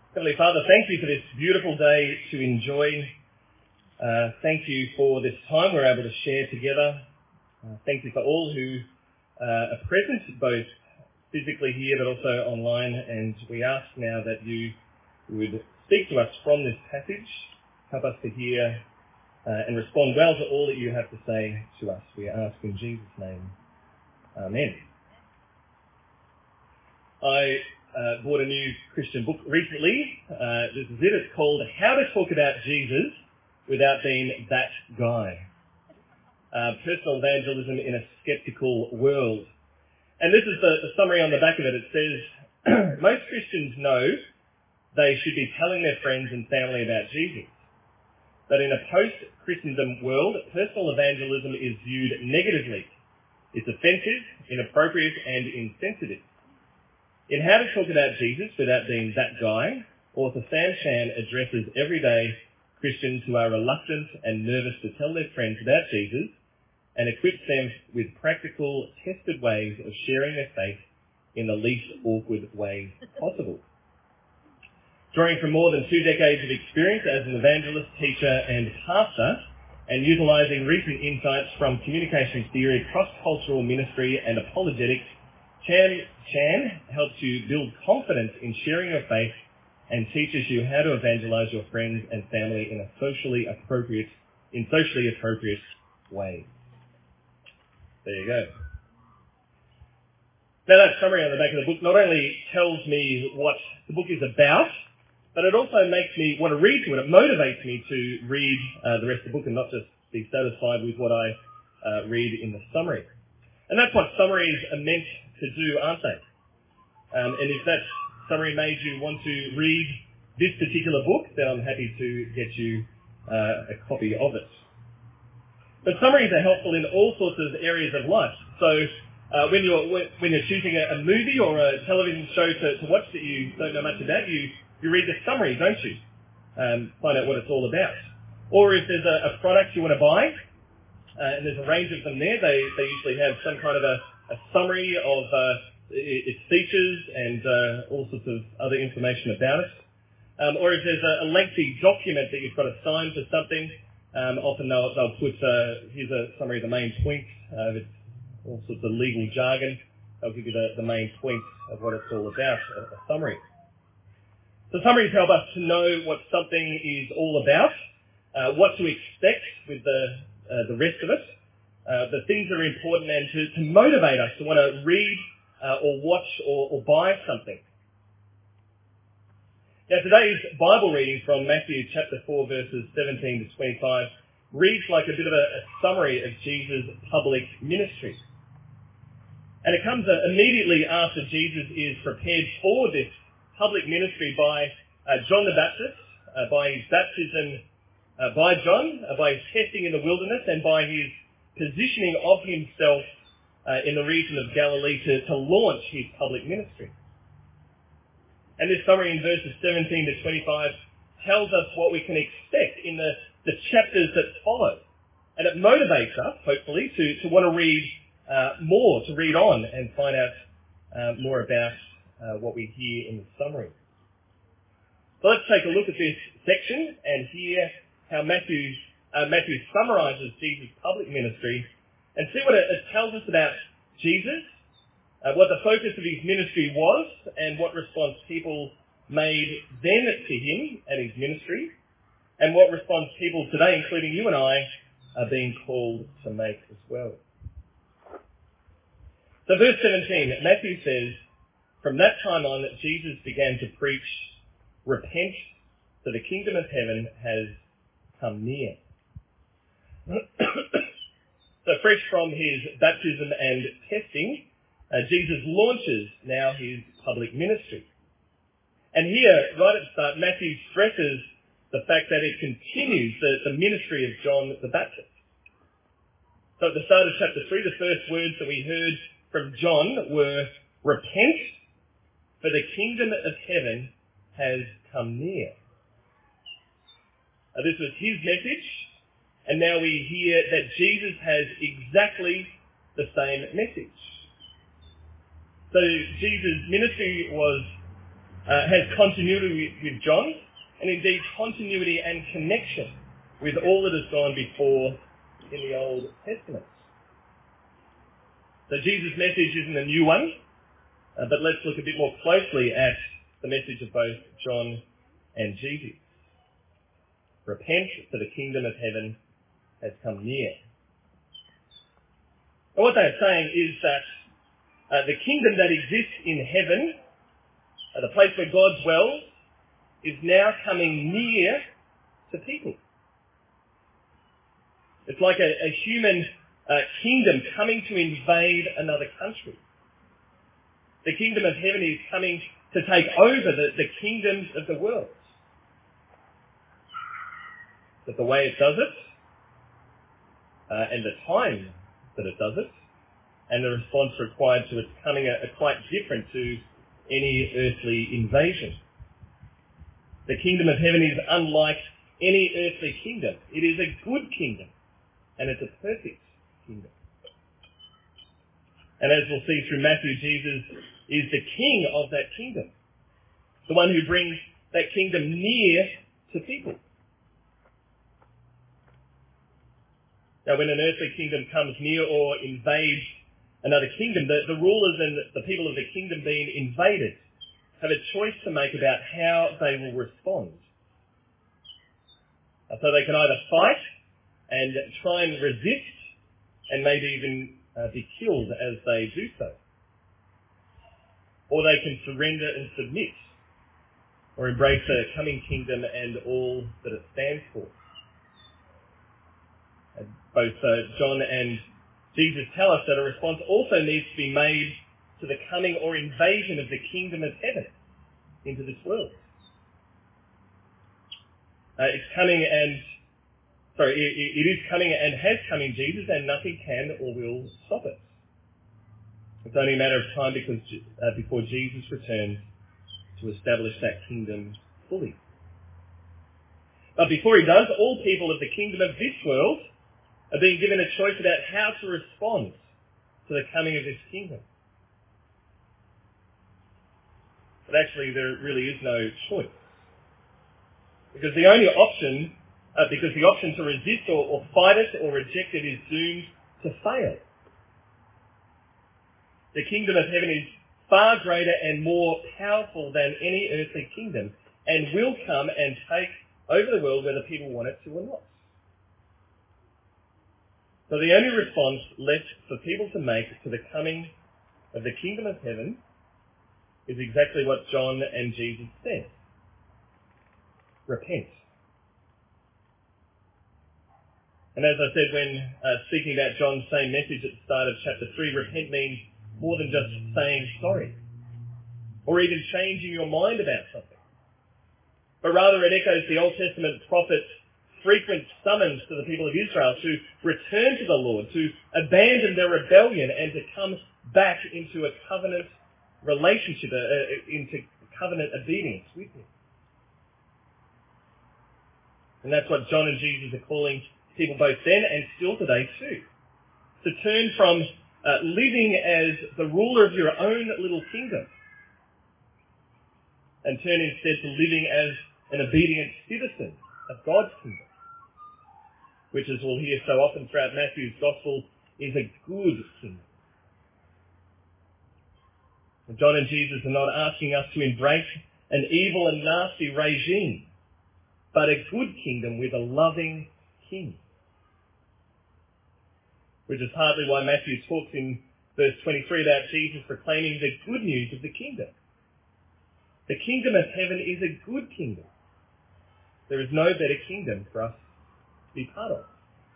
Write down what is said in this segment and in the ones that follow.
Heavenly Father, thank you for this beautiful day to enjoy. Thank you for this time we're able to share together. Thank you for all who are present, both physically here but also online. And we ask now that you would speak to us from this passage, help us to hear and respond well to all that you have to say to us. We ask in Jesus' name. Amen. I bought a new Christian book recently. This is it. It's called How to Talk About Jesus Without Being That Guy. Personal Evangelism in a Skeptical World. And this is the summary on the back of it. It says, most Christians know they should be telling their friends and family about Jesus. But in a post-Christendom world, personal evangelism is viewed negatively. It's offensive, inappropriate, and insensitive. In How to Talk About Jesus Without Being That Guy, author Sam Chan addresses everyday Christians who are reluctant and nervous to tell their friends about Jesus and equips them with practical, tested ways of sharing their faith in the least awkward ways possible. Drawing from more than 2 decades of experience as an evangelist, teacher and pastor, and utilising recent insights from communications theory, cross-cultural ministry and apologetics, Chan helps you build confidence in sharing your faith and teaches you how to evangelise your friends and family in socially appropriate ways. There you go. Now that summary on the back of the book not only tells me what the book is about, but it also makes me want to read to it. It motivates me to read the rest of the book and not just be satisfied with what I read in the summary. And that's what summaries are meant to do, aren't they? And if that summary made you want to read this particular book, then I'm happy to get you a copy of it. But summaries are helpful in all sorts of areas of life. So when you're choosing a movie or a television show to watch that you don't know much about, you read the summary, don't you? Find out what it's all about. Or if there's a product you want to buy, and there's a range of them there, they usually have some kind of a summary of its features and all sorts of other information about it. Or if there's a lengthy document that you've got to sign for something, often they'll put, here's a summary of the main points, it's all sorts of legal jargon. They'll give you the main points of what it's all about, a summary. So summaries help us to know what something is all about, what to expect with the rest of it, the things that are important, and to motivate us to want to read or watch or buy something. Now today's Bible reading from Matthew chapter 4 verses 17 to 25 reads like a bit of a summary of Jesus' public ministry. And it comes immediately after Jesus is prepared for this public ministry by John the Baptist, by his baptism by John, by his testing in the wilderness, and by his positioning of himself in the region of Galilee to launch his public ministry. And this summary in verses 17 to 25 tells us what we can expect in the chapters that follow. And it motivates us, hopefully, to want to read more, to read on and find out more about what we hear in the summary. So let's take a look at this section and hear how Matthew summarises Jesus' public ministry and see what it tells us about Jesus, what the focus of his ministry was, and what response people made then to him and his ministry, and what response people today, including you and I, are being called to make as well. So verse 17, Matthew says, from that time on, Jesus began to preach, repent, for the kingdom of heaven has come near. So fresh from his baptism and testing, Jesus launches now his public ministry. And here, right at the start, Matthew stresses the fact that it continues the ministry of John the Baptist. So at the start of chapter 3, the first words that we heard from John were, repent, for the kingdom of heaven has come near. This was his message, and now we hear that Jesus has exactly the same message. So Jesus' ministry was has continuity with John, and indeed continuity and connection with all that has gone before in the Old Testament. So Jesus' message isn't a new one, but let's look a bit more closely at the message of both John and Jesus. Repent, for the kingdom of heaven has come near. And what they're saying is that the kingdom that exists in heaven, the place where God dwells, is now coming near to people. It's like a human kingdom coming to invade another country. The kingdom of heaven is coming to take over the kingdoms of the world. But the way it does it, and the time that it does it, and the response required to its coming are quite different to any earthly invasion. The kingdom of heaven is unlike any earthly kingdom. It is a good kingdom, and it's a perfect kingdom. And as we'll see through Matthew, Jesus is the king of that kingdom, the one who brings that kingdom near to people. Now, when an earthly kingdom comes near or invades another kingdom, the rulers and the people of the kingdom being invaded have a choice to make about how they will respond. So they can either fight and try and resist and maybe even be killed as they do so. Or they can surrender and submit, or embrace the coming kingdom and all that it stands for. And both John and Jesus tell us that a response also needs to be made to the coming or invasion of the kingdom of heaven into this world. It is coming and has come in Jesus, and nothing can or will stop it. It's only a matter of time before Jesus returns to establish that kingdom fully. But before he does, all people of the kingdom of this world are being given a choice about how to respond to the coming of this kingdom. But actually, there really is no choice. Because the option to resist or fight it or reject it is doomed to fail. The kingdom of heaven is far greater and more powerful than any earthly kingdom, and will come and take over the world whether people want it to or not. So the only response left for people to make to the coming of the kingdom of heaven is exactly what John and Jesus said. Repent. And as I said when speaking about John's same message at the start of chapter 3, repent means more than just saying sorry, or even changing your mind about something. But rather it echoes the Old Testament prophet's frequent summons to the people of Israel to return to the Lord, to abandon their rebellion and to come back into a covenant relationship, into covenant obedience with him. And that's what John and Jesus are calling people both then and still today too. To turn from living as the ruler of your own little kingdom and turn instead to living as an obedient citizen of God's kingdom, which, as we'll hear so often throughout Matthew's Gospel, is a good kingdom. And John and Jesus are not asking us to embrace an evil and nasty regime, but a good kingdom with a loving king. Which is partly why Matthew talks in verse 23 about Jesus proclaiming the good news of the kingdom. The kingdom of heaven is a good kingdom. There is no better kingdom for us to be part of.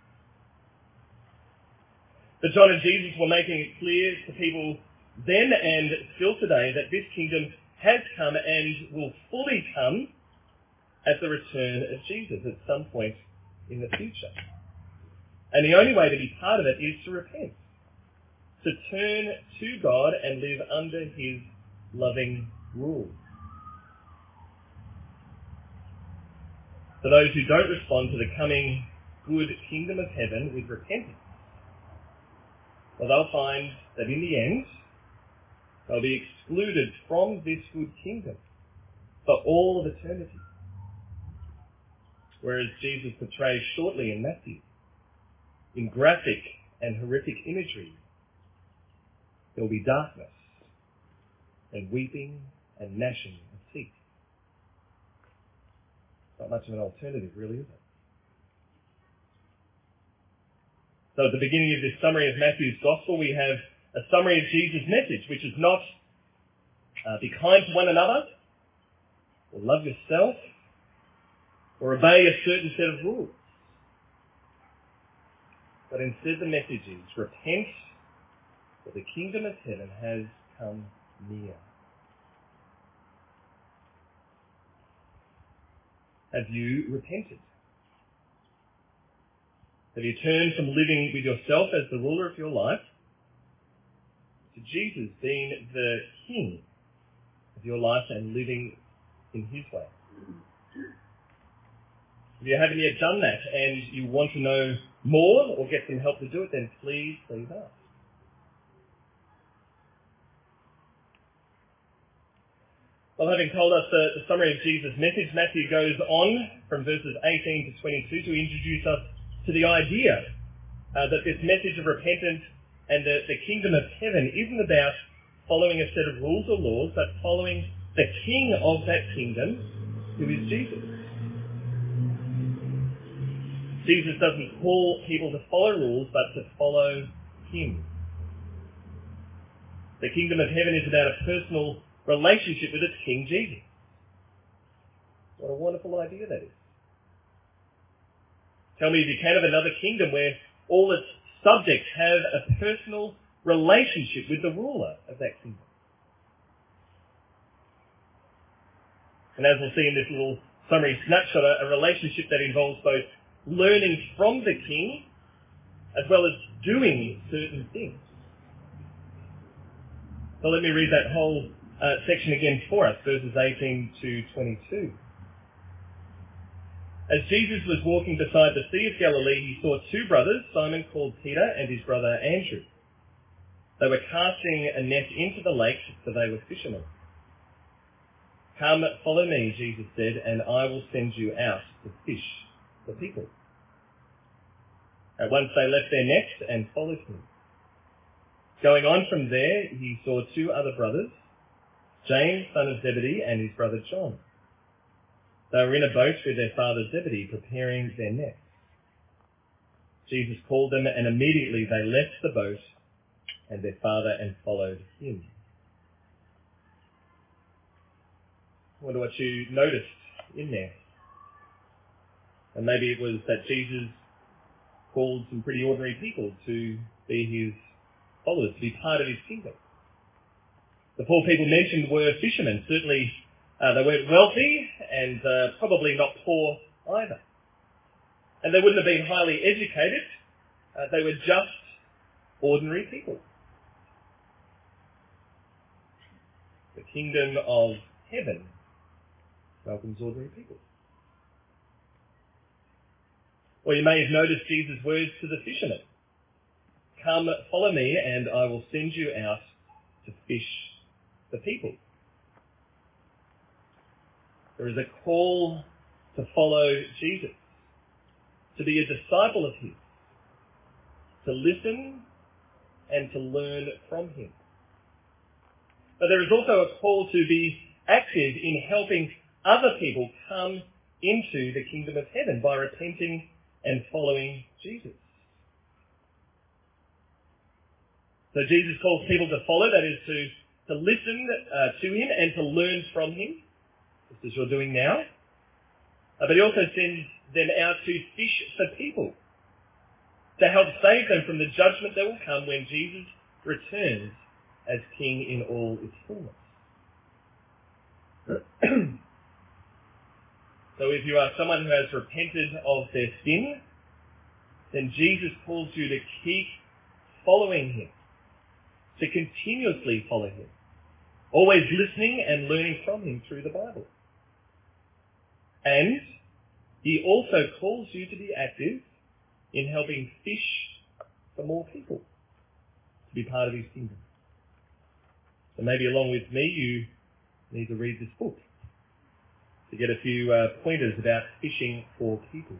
But John and Jesus were making it clear to people then and still today that this kingdom has come and will fully come at the return of Jesus at some point in the future. And the only way to be part of it is to repent, to turn to God and live under his loving rule. For those who don't respond to the coming good kingdom of heaven with repentance, well, they'll find that in the end, they'll be excluded from this good kingdom for all of eternity. Whereas Jesus portrays shortly in Matthew, in graphic and horrific imagery, there will be darkness and weeping and gnashing of teeth. Not much of an alternative, really, is it? So at the beginning of this summary of Matthew's Gospel, we have a summary of Jesus' message, which is not be kind to one another, or love yourself, or obey a certain set of rules. But instead the message is, repent, for the kingdom of heaven has come near. Have you repented? Have you turned from living with yourself as the ruler of your life to Jesus being the king of your life and living in his way? If you haven't yet done that and you want to know more or get some help to do it, then please ask. Well, having told us the summary of Jesus' message, Matthew goes on from verses 18 to 22 to introduce us to the idea that this message of repentance and the kingdom of heaven isn't about following a set of rules or laws, but following the king of that kingdom, who is Jesus. Jesus doesn't call people to follow rules, but to follow him. The kingdom of heaven is about a personal relationship with its King Jesus. What a wonderful idea that is. Tell me if you can of another kingdom where all its subjects have a personal relationship with the ruler of that kingdom. And as we'll see in this little summary snapshot, a relationship that involves both learning from the king as well as doing certain things. So let me read that whole section again for us, verses 18 to 22. As Jesus was walking beside the Sea of Galilee, he saw two brothers, Simon called Peter and his brother Andrew. They were casting a net into the lake, for they were fishermen. Come, follow me, Jesus said, and I will send you out to fish for people. At once they left their nets and followed him. Going on from there, he saw two other brothers, James, son of Zebedee, and his brother John. They were in a boat with their father Zebedee, preparing their nets. Jesus called them, and immediately they left the boat and their father and followed him. I wonder what you noticed in there. And maybe it was that Jesus called some pretty ordinary people to be his followers, to be part of his kingdom. The four people mentioned were fishermen. Certainly they weren't wealthy and probably not poor either. And they wouldn't have been highly educated. They were just ordinary people. The kingdom of heaven welcomes ordinary people. Or you may have noticed Jesus' words to the fishermen. Come, follow me, and I will send you out to fish the people. There is a call to follow Jesus, to be a disciple of his, to listen and to learn from him. But there is also a call to be active in helping other people come into the kingdom of heaven by repenting and following Jesus. So Jesus calls people to follow, that is to listen to him and to learn from him, just as you're doing now. But he also sends them out to fish for people, to help save them from the judgment that will come when Jesus returns as King in all its fullness. So if you are someone who has repented of their sin, then Jesus calls you to keep following him, to continuously follow him, always listening and learning from him through the Bible. And he also calls you to be active in helping fish for more people, to be part of his kingdom. So maybe along with me, you need to read this book. to get a few pointers about fishing for people.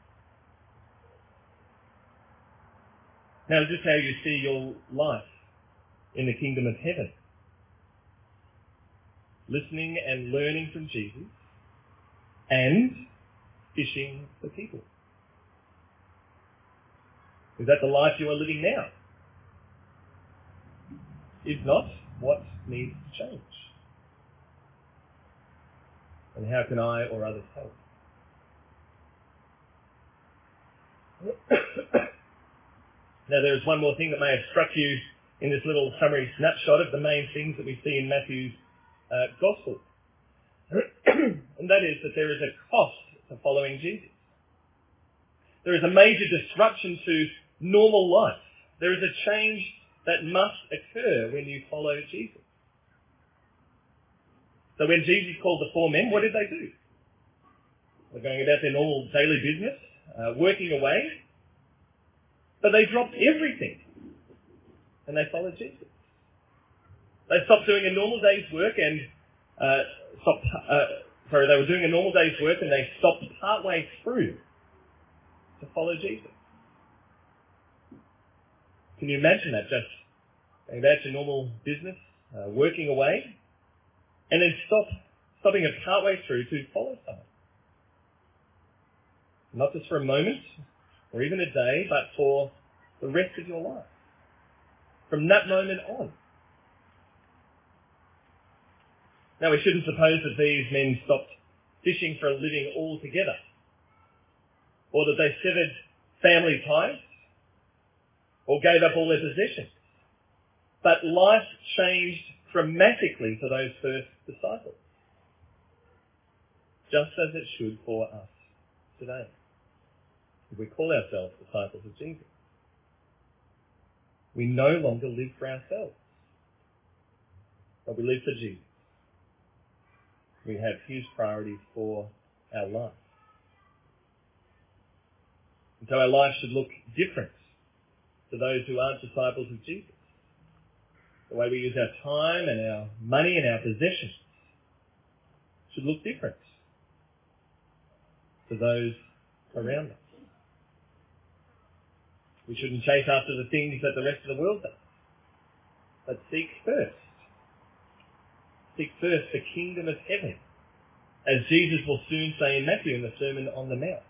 Now, just how you see your life in the kingdom of heaven. Listening and learning from Jesus and fishing for people. Is that the life you are living now? If not, what needs to change? And how can I or others help? Now, there is one more thing that may have struck you in this little summary snapshot of the main things that we see in Matthew's Gospel. And that is that there is a cost to following Jesus. There is a major disruption to normal life. There is a change that must occur when you follow Jesus. So when Jesus called the 4 men, what did they do? They're going about their normal daily business, working away, but they dropped everything and they followed Jesus. They stopped doing a normal day's work and they were doing a normal day's work and they stopped partway through to follow Jesus. Can you imagine that? Just going about your normal business, working away, and then stopping it partway through to follow someone. Not just for a moment or even a day, but for the rest of your life. From that moment on. Now, we shouldn't suppose that these men stopped fishing for a living altogether, or that they severed family ties, or gave up all their possessions. But life changed dramatically for those first disciples, just as it should for us today, if we call ourselves disciples of Jesus. We no longer live for ourselves, but we live for Jesus. We have His priorities for our life. And so our life should look different to those who aren't disciples of Jesus. The way we use our time and our money and our possessions should look different to those around us. We shouldn't chase after the things that the rest of the world does, but seek first the kingdom of heaven, as Jesus will soon say in Matthew in the Sermon on the Mount.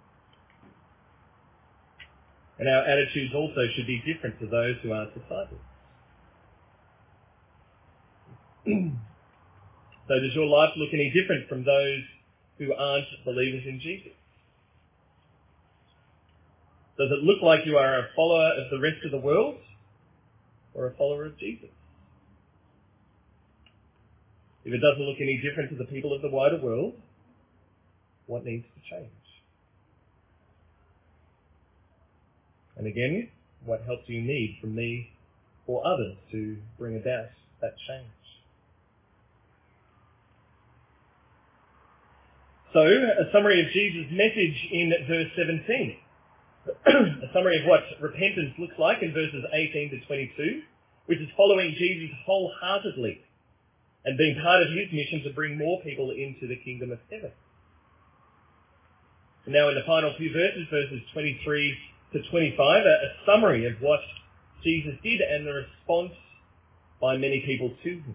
And our attitudes also should be different to those who aren't disciples. So does your life look any different from those who aren't believers in Jesus? Does it look like you are a follower of the rest of the world or a follower of Jesus? If it doesn't look any different to the people of the wider world, what needs to change? And again, what help do you need from me or others to bring about that change? So, a summary of Jesus' message in verse 17. A summary of what repentance looks like in verses 18 to 22, which is following Jesus wholeheartedly and being part of His mission to bring more people into the kingdom of heaven. And now in the final few verses, verses 23 to 25, a summary of what Jesus did and the response by many people to Him.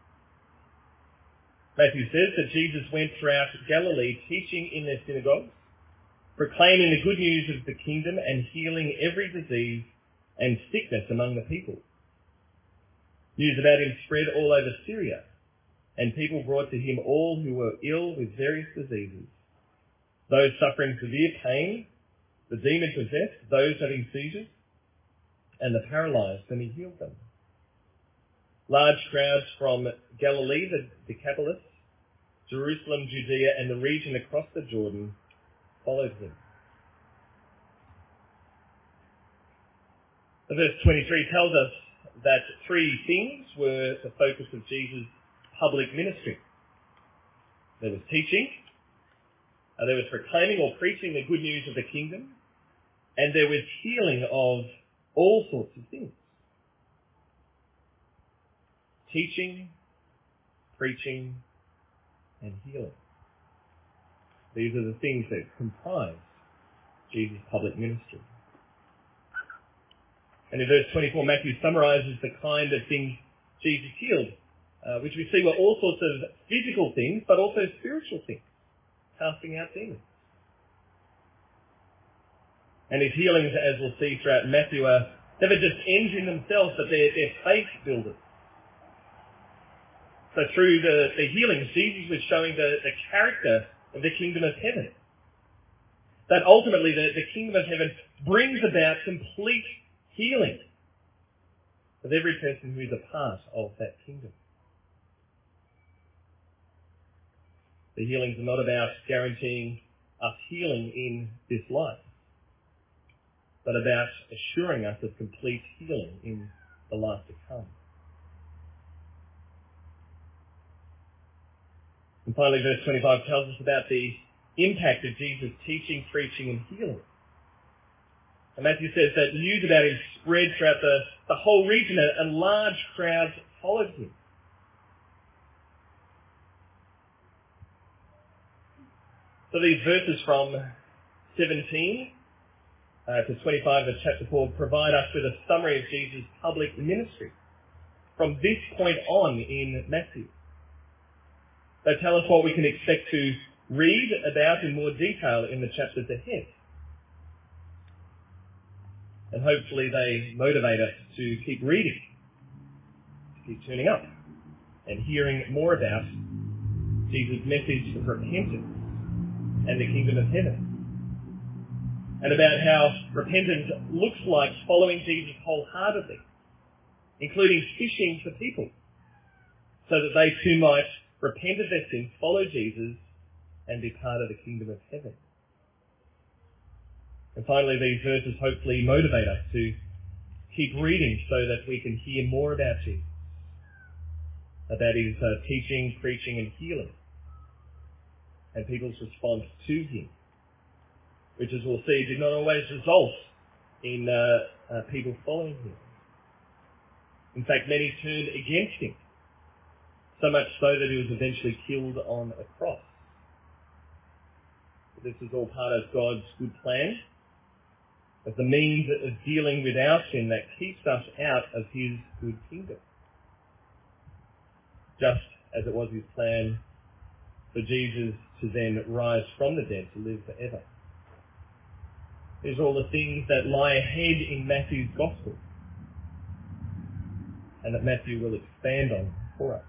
Matthew says that Jesus went throughout Galilee teaching in their synagogues, proclaiming the good news of the kingdom and healing every disease and sickness among the people. News about Him spread all over Syria, and people brought to Him all who were ill with various diseases, those suffering severe pain, the demon-possessed, those having seizures, and the paralyzed, and He healed them. Large crowds from Galilee, the Decapolis, Jerusalem, Judea, and the region across the Jordan followed Him. Verse 23 tells us that 3 things were the focus of Jesus' public ministry. There was teaching, there was proclaiming or preaching the good news of the kingdom, and there was healing of all sorts of things. Teaching, preaching, and healing. These are the things that comprise Jesus' public ministry. And in verse 24, Matthew summarises the kind of things Jesus healed, which we see were all sorts of physical things, but also spiritual things, casting out demons. And his healings, as we'll see throughout Matthew, are never just ends in themselves, but they're faith builders. So through the healings, Jesus was showing the character of the kingdom of heaven. That ultimately the kingdom of heaven brings about complete healing of every person who is a part of that kingdom. The healings are not about guaranteeing us healing in this life, but about assuring us of complete healing in the life to come. And finally, verse 25 tells us about the impact of Jesus' teaching, preaching, and healing. And Matthew says that news about him spread throughout the whole region, and large crowds followed him. So these verses from 17 to 25 of chapter 4 provide us with a summary of Jesus' public ministry from this point on in Matthew. They tell us what we can expect to read about in more detail in the chapters ahead. And hopefully they motivate us to keep reading, to keep tuning up, and hearing more about Jesus' message of repentance and the kingdom of heaven. And about how repentance looks like following Jesus wholeheartedly, including fishing for people, so that they too might repent of their sins, follow Jesus, and be part of the kingdom of heaven. And finally, these verses hopefully motivate us to keep reading so that we can hear more about Jesus, about his teaching, preaching, and healing, and people's response to him, which, as we'll see, did not always result in people following him. In fact, many turned against him, so much so that he was eventually killed on a cross. This is all part of God's good plan, as the means of dealing with our sin that keeps us out of his good kingdom. Just as it was his plan for Jesus to then rise from the dead to live forever. These are all the things that lie ahead in Matthew's gospel, and that Matthew will expand on for us.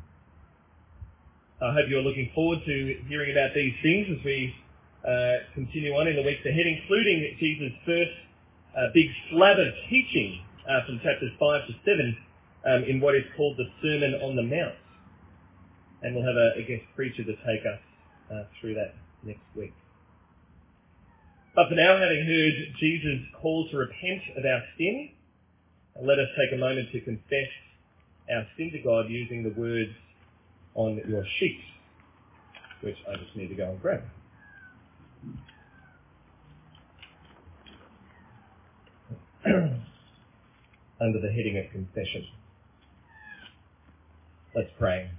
I hope you're looking forward to hearing about these things as we continue on in the weeks ahead, including Jesus' first big slab of teaching from chapters 5 to 7 in what is called the Sermon on the Mount. And we'll have a guest preacher to take us through that next week. But for now, having heard Jesus' call to repent of our sin, let us take a moment to confess our sin to God using the words on your sheet, which I just need to go and grab. Under the heading of confession. Let's pray.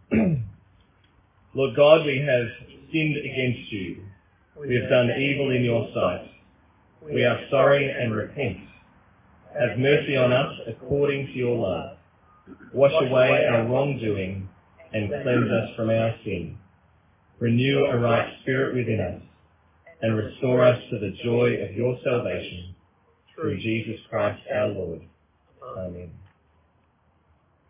Lord God, we have sinned against you. We have done evil in your sight. We are sorry and repent. Have mercy on us according to your love. Wash away our wrongdoing and cleanse us from our sin. Renew a right spirit within us and restore us to the joy of your salvation. Through Jesus Christ our Lord. Amen.